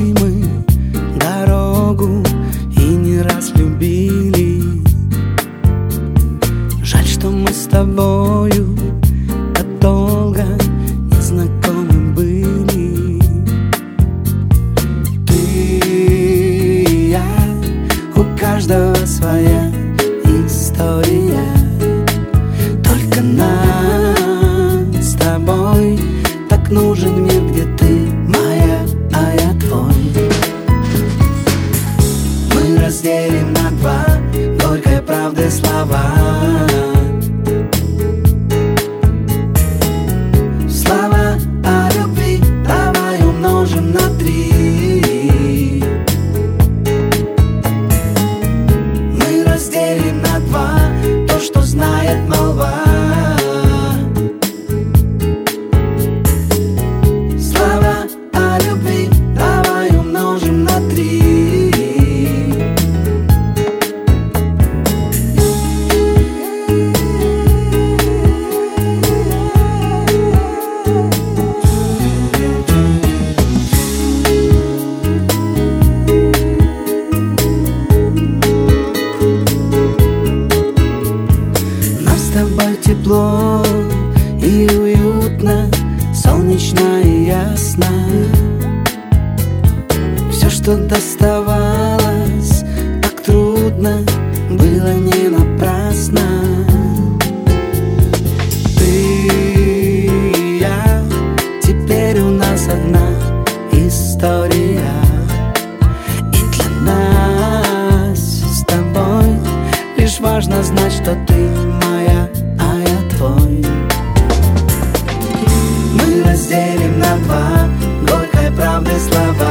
прошли мы дорогу и не раз любили. Жаль, что мы с тобою так долго не знакомы были. Ты и я, у каждого своя история. Только нам с тобой так нужен мир, где ты моя, а я твой. Мы разделим на два горькой правды слова. Слова о любви давай умножим на 3. Мы разделим на два то, что знает молва. Тепло и уютно, солнечно и ясно. Все, что доставалось так трудно, было не напрасно. Ты и я, теперь у нас одна история. И для нас с тобой лишь важно знать, что ты моя, а я твой. Мы разделим на два горькой правды слова.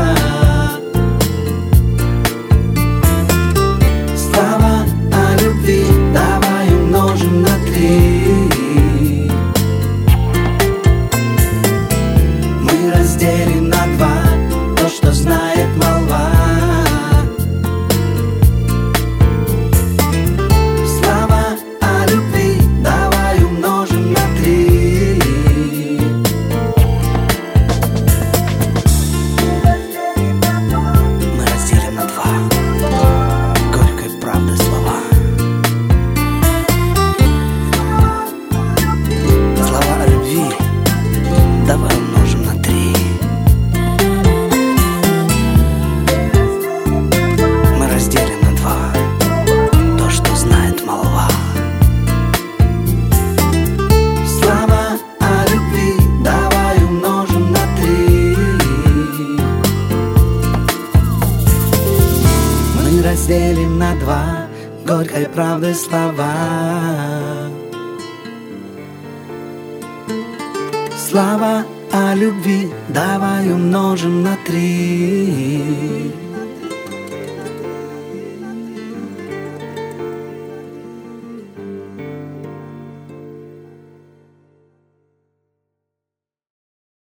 Слова о любви давай умножим на 3. Мы разделим на два то, что знает молва. Разделим на два горькой правды слова. Слова о любви давай умножим на 3.